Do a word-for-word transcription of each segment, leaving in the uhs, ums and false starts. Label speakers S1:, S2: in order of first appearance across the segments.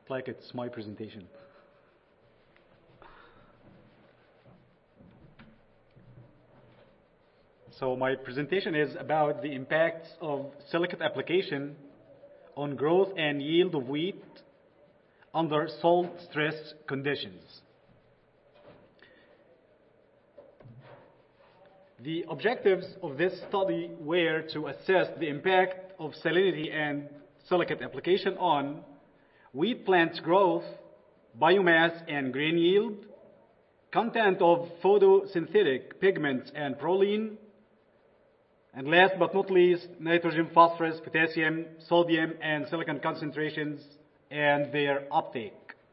S1: like it's my presentation. So my presentation is about the impacts of silicate application on growth and yield of wheat under salt stress conditions. The objectives of this study were to assess the impact of salinity and silicate application on wheat plant growth, biomass and grain yield, content of photosynthetic pigments and proline, and last but not least, nitrogen, phosphorus, potassium, sodium, and silicon concentrations and their uptake.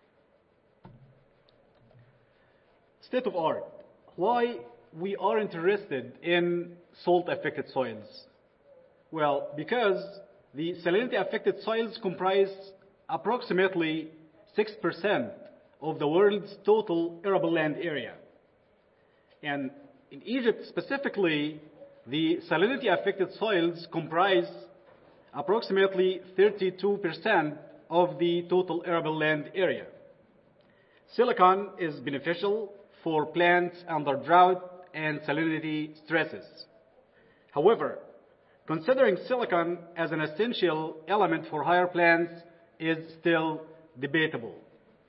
S1: State of art. Why we are interested in salt-affected soils? Well, because the salinity-affected soils comprise approximately six percent of the world's total arable land area. And in Egypt specifically, the salinity-affected soils comprise approximately thirty-two percent of the total arable land area. Silicon is beneficial for plants under drought and salinity stresses. However, considering silicon as an essential element for higher plants is still debatable.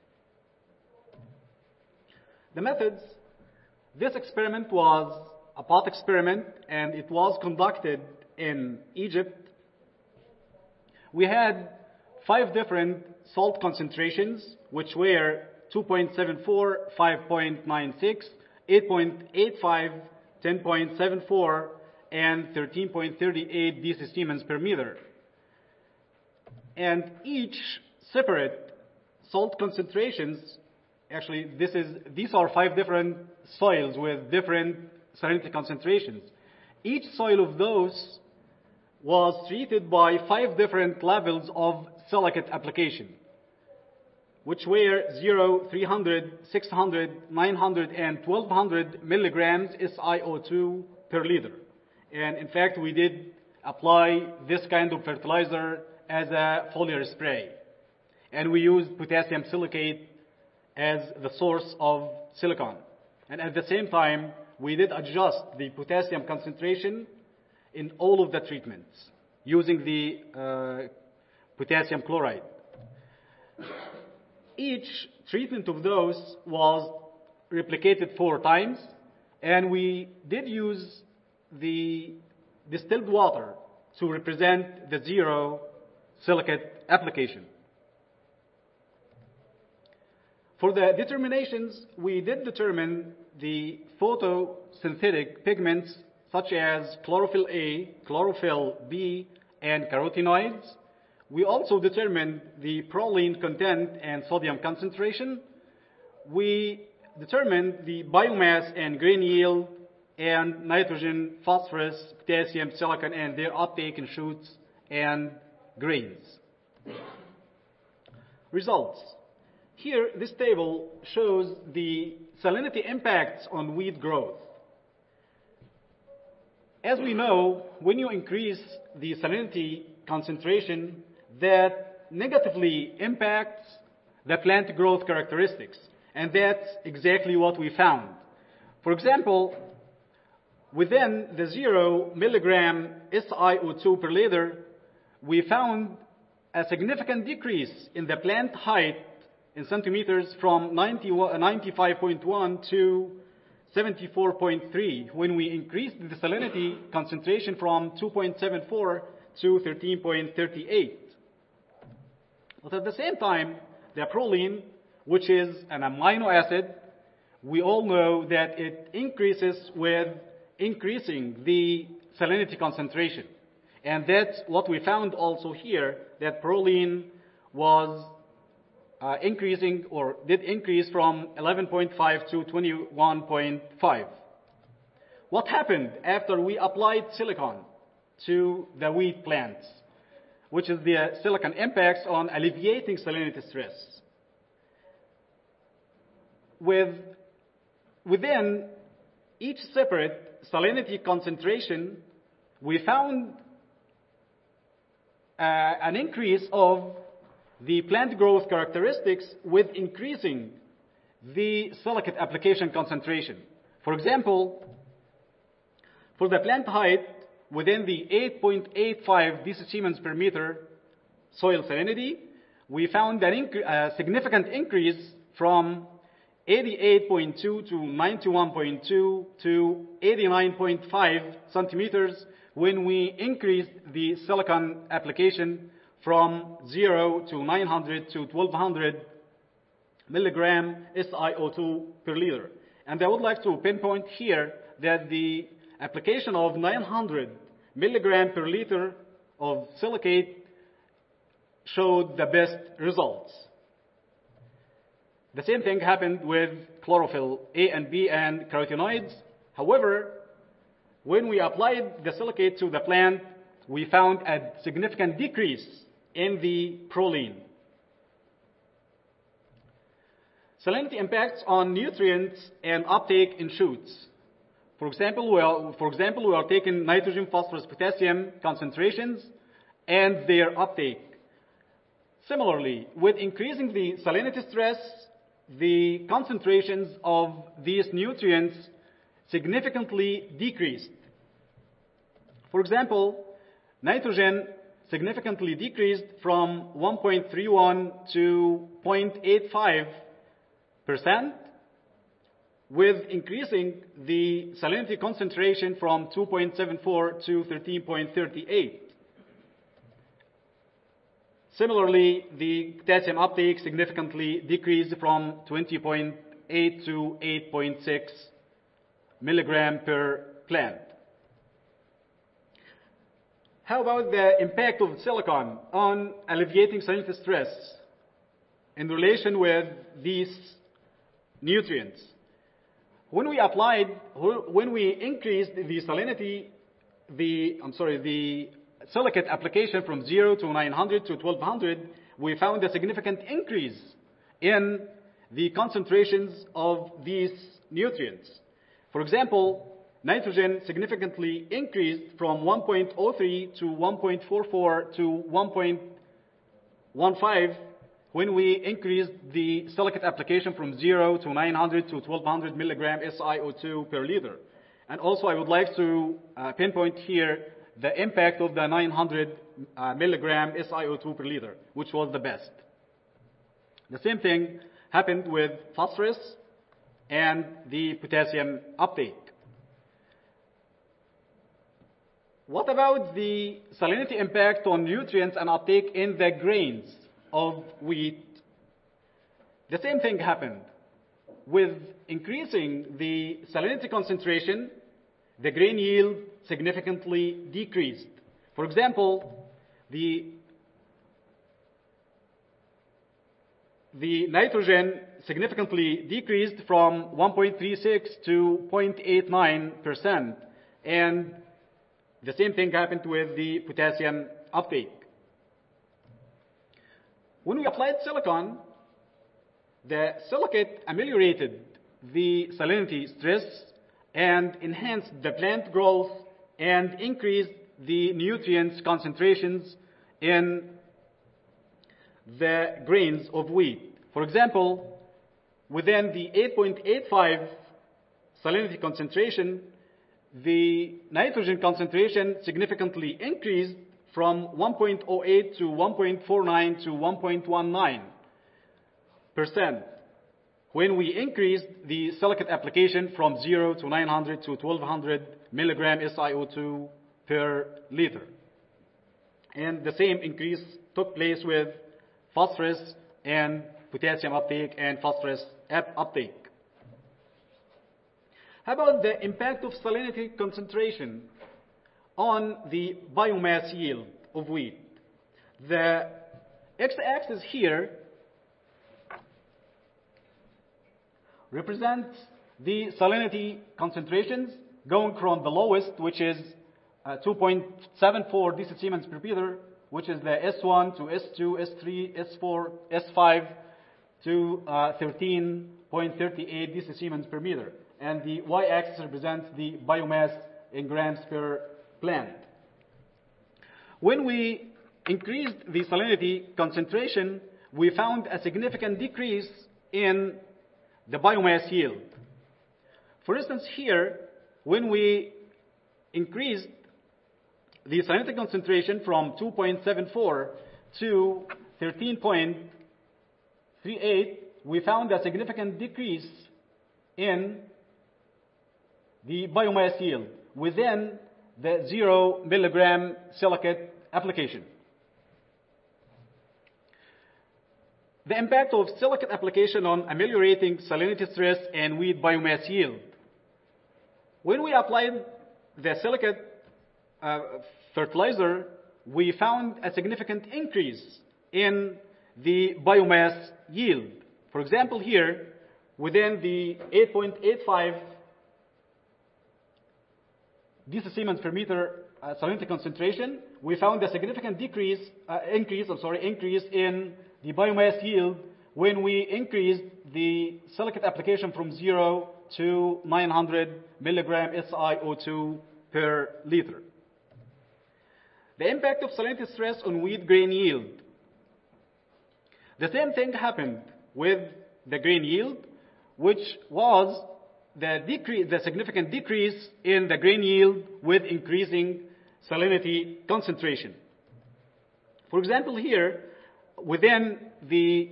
S1: The methods. This experiment was a pot experiment, and it was conducted in Egypt. We had five different salt concentrations, which were two point seven four, five point nine six, eight point eight five, ten point seven four, and thirteen point three eight decisiemens per meter. And each separate salt concentrations, actually this is, these are five different soils with different salinity concentrations. Each soil of those was treated by five different levels of silicate application, which were zero, three hundred, six hundred, nine hundred, and twelve hundred milligrams S i O two per liter. And in fact, we did apply this kind of fertilizer as a foliar spray. And we used potassium silicate as the source of silicon. And at the same time, we did adjust the potassium concentration in all of the treatments using the uh, potassium chloride. Each treatment of those was replicated four times, and we did use the distilled water to represent the zero silicate application. For the determinations, we did determine the photosynthetic pigments such as chlorophyll A, chlorophyll B, and carotenoids. We also determined the proline content and sodium concentration. We determined the biomass and grain yield, and nitrogen, phosphorus, potassium, silicon, and their uptake in shoots and grains. Results. Here, this table shows the salinity impacts on wheat growth. As we know, when you increase the salinity concentration, that negatively impacts the plant growth characteristics. And that's exactly what we found. For example, within the zero milligram S i O two per liter, we found a significant decrease in the plant height in centimeters from ninety-five point one to seventy-four point three when we increased the salinity concentration from two point seven four to thirteen point three eight. But at the same time, the proline, which is an amino acid, we all know that it increases with increasing the salinity concentration. And that's what we found also here, that proline was uh, increasing or did increase from eleven point five to twenty-one point five. What happened after we applied silicon to the wheat plants, which is the silicon impacts on alleviating salinity stress? With, within each separate salinity concentration, we found uh, an increase of the plant growth characteristics with increasing the silicate application concentration. For example, for the plant height within the eight point eight five decisiemens per meter soil salinity, we found an inc- a significant increase from eighty-eight point two to ninety-one point two to eighty-nine point five centimeters when we increased the silicon application from zero to nine hundred to twelve hundred milligram S i O two per liter. And I would like to pinpoint here that the application of nine hundred milligram per liter of silicate showed the best results. The same thing happened with chlorophyll A and B and carotenoids. However, when we applied the silicate to the plant, we found a significant decrease in the proline. Salinity impacts on nutrients and uptake in shoots. For example, we are, for example, we are taking nitrogen, phosphorus, potassium concentrations and their uptake. Similarly, with increasing the salinity stress, the concentrations of these nutrients significantly decreased. For example, nitrogen significantly decreased from one point three one to zero point eight five percent, with increasing the salinity concentration from two point seven four to thirteen point three eight. Similarly, the potassium uptake significantly decreased from twenty point eight to eight point six milligram per plant. How about the impact of silicon on alleviating salinity stress in relation with these nutrients? When we applied, when we increased the salinity, the, I'm sorry, the silicate application from zero to nine hundred to twelve hundred, we found a significant increase in the concentrations of these nutrients. For example, nitrogen significantly increased from one point zero three to one point four four to one point one five when we increased the silicate application from zero to nine hundred to twelve hundred milligram S i O two per liter. And also I would like to uh, pinpoint here the impact of the nine hundred uh, milligram S i O two per liter, which was the best. The same thing happened with phosphorus and the potassium uptake. What about the salinity impact on nutrients and uptake in the grains of wheat? The same thing happened. With increasing the salinity concentration, the grain yield significantly decreased. For example, the, the nitrogen significantly decreased from one point three six to zero point eight nine percent, and the same thing happened with the potassium uptake. When we applied silicon, the silicate ameliorated the salinity stress and enhanced the plant growth and increased the nutrients concentrations in the grains of wheat. For example, within the eight point eight five salinity concentration, the nitrogen concentration significantly increased from one point zero eight to one point four nine to one point one nine percent when we increased the silicate application from zero to nine hundred to twelve hundred milligram S i O two per liter. And the same increase took place with phosphorus and potassium uptake and phosphorus uptake. How about the impact of salinity concentration on the biomass yield of wheat? The x-axis here represents the salinity concentrations going from the lowest, which is uh, two point seven four decisiemens per liter, which is the S one to S two, S three, S four, S five to uh, thirteen point three eight decisiemens per meter. And the y-axis represents the biomass in grams per plant. When we increased the salinity concentration, we found a significant decrease in the biomass yield. For instance, here, when we increased the salinity concentration from two point seven four to thirteen point three eight, we found a significant decrease in the biomass yield within the zero milligram silicate application. The impact of silicate application on ameliorating salinity stress and weed biomass yield. When we applied the silicate uh, fertilizer, we found a significant increase in the biomass yield. For example, here, within the eight point eight five decisiemens per meter uh, salinity concentration, we found a significant decrease, uh, increase, I'm sorry, increase in the biomass yield when we increased the silicate application from zero to nine hundred milligram S i O two per liter. The impact of salinity stress on wheat grain yield. The same thing happened with the grain yield, which was the decrease, the significant decrease in the grain yield with increasing salinity concentration. For example, here, within the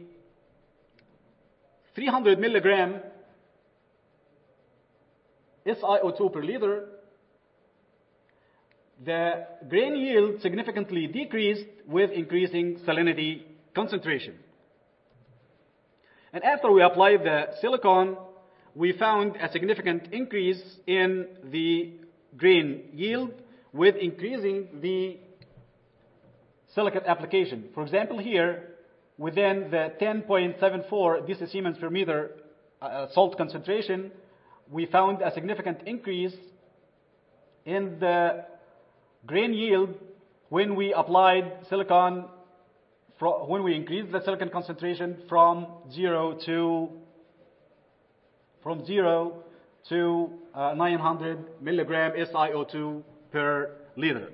S1: three hundred milligram S i O two per liter, the grain yield significantly decreased with increasing salinity concentration. And after we applied the silicon, we found a significant increase in the grain yield with increasing the silicate application. For example, here, within the ten point seven four decisiemens per meter uh, salt concentration, we found a significant increase in the grain yield when we applied silicon, when we increased the silicon concentration from zero to from zero to uh, nine hundred milligram S i O two per liter.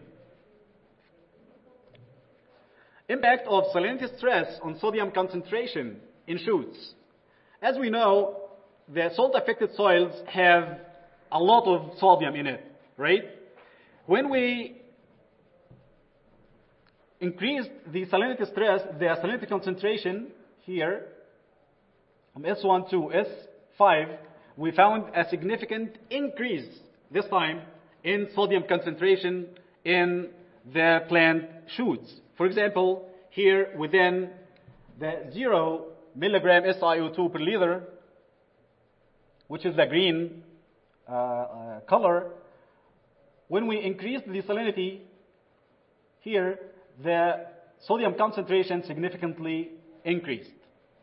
S1: Impact of salinity stress on sodium concentration in shoots. As we know, the salt-affected soils have a lot of sodium in it, right? When we increased the salinity stress, the salinity concentration here, from S one to S five, we found a significant increase, this time, in sodium concentration in the plant shoots. For example, here within the zero milligram S i O two per liter, which is the green uh, uh, color, when we increased the salinity here, the sodium concentration significantly increased.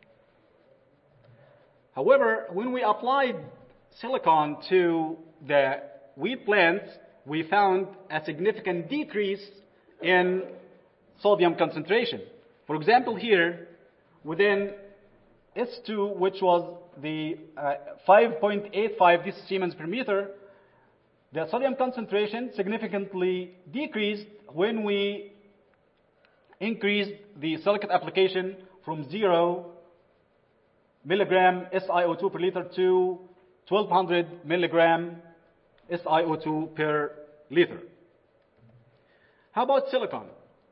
S1: However, when we applied silicon to the wheat plants, we found a significant decrease in sodium concentration. For example, here, within S two, which was the uh, five point eight five decisiemens per meter, the sodium concentration significantly decreased when we increased the silicate application from zero milligram S i O two per liter to twelve hundred milligram S i O two per liter. How about silicon?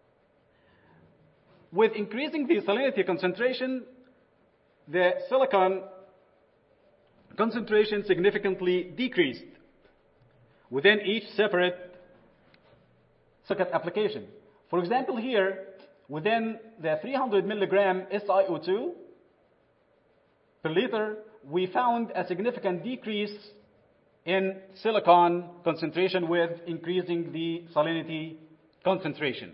S1: With increasing the salinity concentration, the silicon concentration significantly decreased within each separate silicate application. For example, here, within the three hundred milligram S i O two per liter, we found a significant decrease in silicon concentration with increasing the salinity concentration.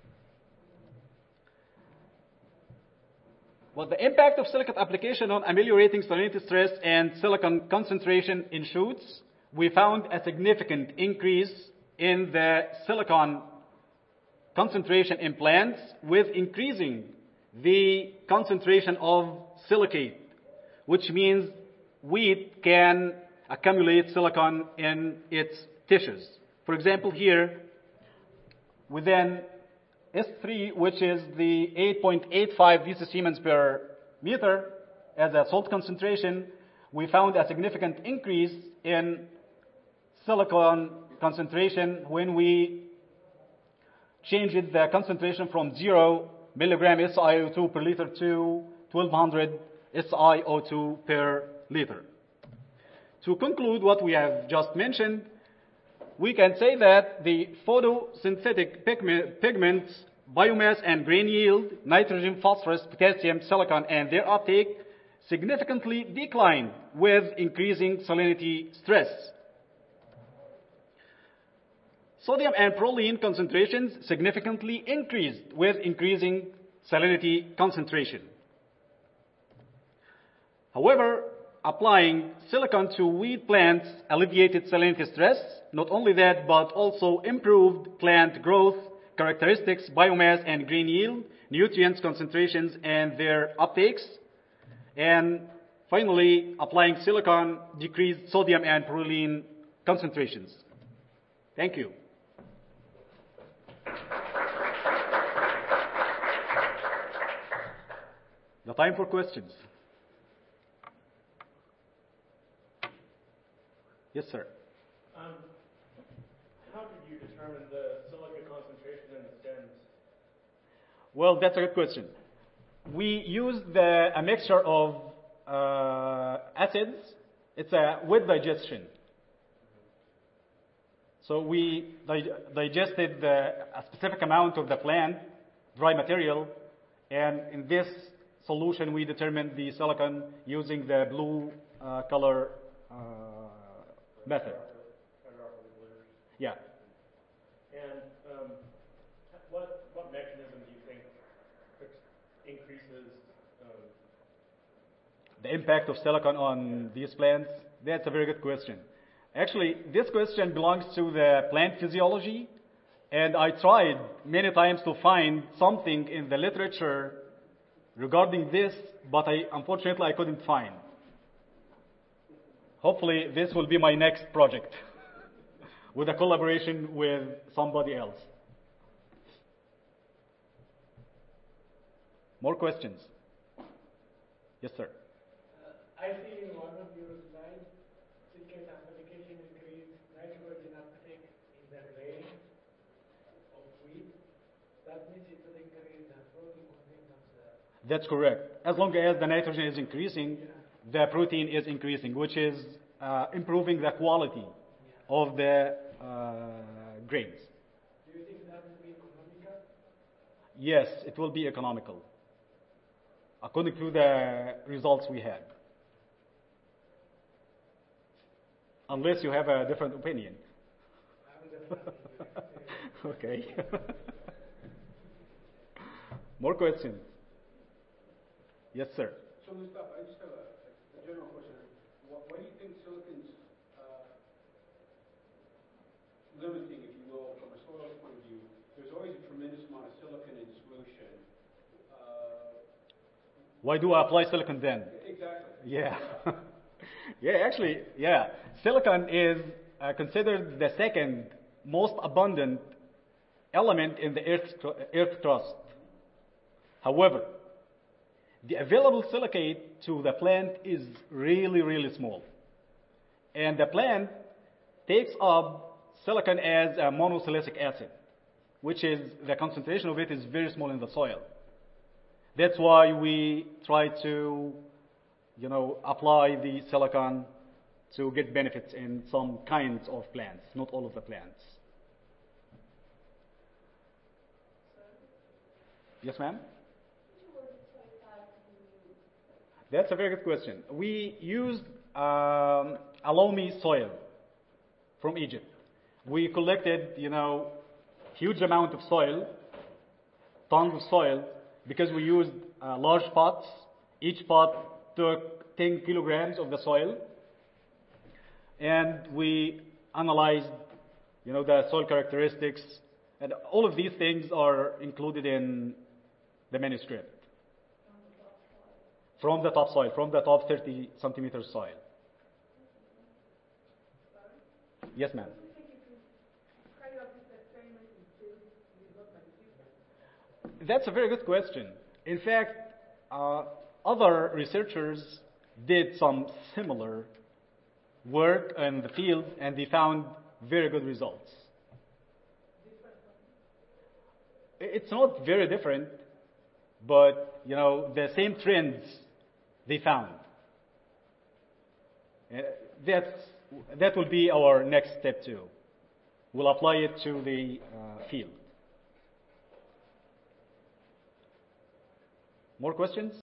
S1: Well, the impact of silicate application on ameliorating salinity stress and silicon concentration in shoots, we found a significant increase in the silicon concentration in plants with increasing the concentration of silicate, which means wheat can accumulate silicon in its tissues. For example, here, within S three, which is the eight point eight five decisiemens per meter as a salt concentration, we found a significant increase in silicon concentration when we changed the concentration from zero milligram S i O two per liter to twelve hundred S i O two per liter. To conclude what we have just mentioned, we can say that the photosynthetic pigment, pigments, biomass and grain yield, nitrogen, phosphorus, potassium, silicon, and their uptake significantly declined with increasing salinity stress. Sodium and proline concentrations significantly increased with increasing salinity concentration. However, applying silicon to wheat plants alleviated salinity stress. Not only that, but also improved plant growth characteristics, biomass and grain yield, nutrients concentrations and their uptakes. And finally, applying silicon decreased sodium and proline concentrations. Thank you. The time for questions. Yes, sir.
S2: Um, how did you determine the silica concentration in the stems?
S1: Well, that's a good question. We used the, a mixture of uh, acids. It's a wet digestion. So we di- digested the, a specific amount of the plant, dry material, and in this solution we determined the silicon using the blue uh, color uh, method. Yeah.
S2: And um, what what mechanism do you think increases um,
S1: the impact of silicon on these plants? That's a very good question. Actually, this question belongs to the plant physiology, and I tried many times to find something in the literature regarding this, but I unfortunately I couldn't find. Hopefully, this will be my next project with a collaboration with somebody else. More questions? Yes, sir.
S3: Uh, I see in one of your slides, silicate amplification increase nitrogen uptake in the grain of wheat. That means it will increase the protein content of the...
S1: That's correct. As long as the nitrogen is increasing, the protein is increasing, which is uh, improving the quality of the uh, grains.
S3: Do you think that will be economical?
S1: Yes, it will be economical, according to the results we had. Unless you have a different opinion. Okay. More questions? Yes, sir.
S4: So, Mustafa, I just have a, a general question. Why, why do you think silicon's uh, limiting, if you will, from a soil point of view? There's always a tremendous amount of silicon in solution. Uh,
S1: Why do I apply silicon then?
S4: exactly.
S1: Yeah. Yeah, actually, yeah. Silicon is uh, considered the second most abundant element in the earth, earth crust. However, the available silicate to the plant is really, really small. And the plant takes up silicon as a monosilicic acid, which is, the concentration of it is very small in the soil. That's why we try to, you know, apply the silicon to get benefits in some kinds of plants, not all of the plants. Yes, ma'am? That's a very good question. We used um, a loamy soil from Egypt. We collected, you know, huge amount of soil, tons of soil, because we used uh, large pots. Each pot took ten kilograms of the soil, and we analyzed, you know, the soil characteristics, and all of these things are included in the manuscript. From the top soil, from the top thirty centimeter soil. Yes, ma'am. That's a very good question. In fact, uh, other researchers did some similar work in the field, and they found very good results. It's not very different, but you know the same trends they found. Uh, That's that will be our next step too. We'll apply it to the uh, field. More questions?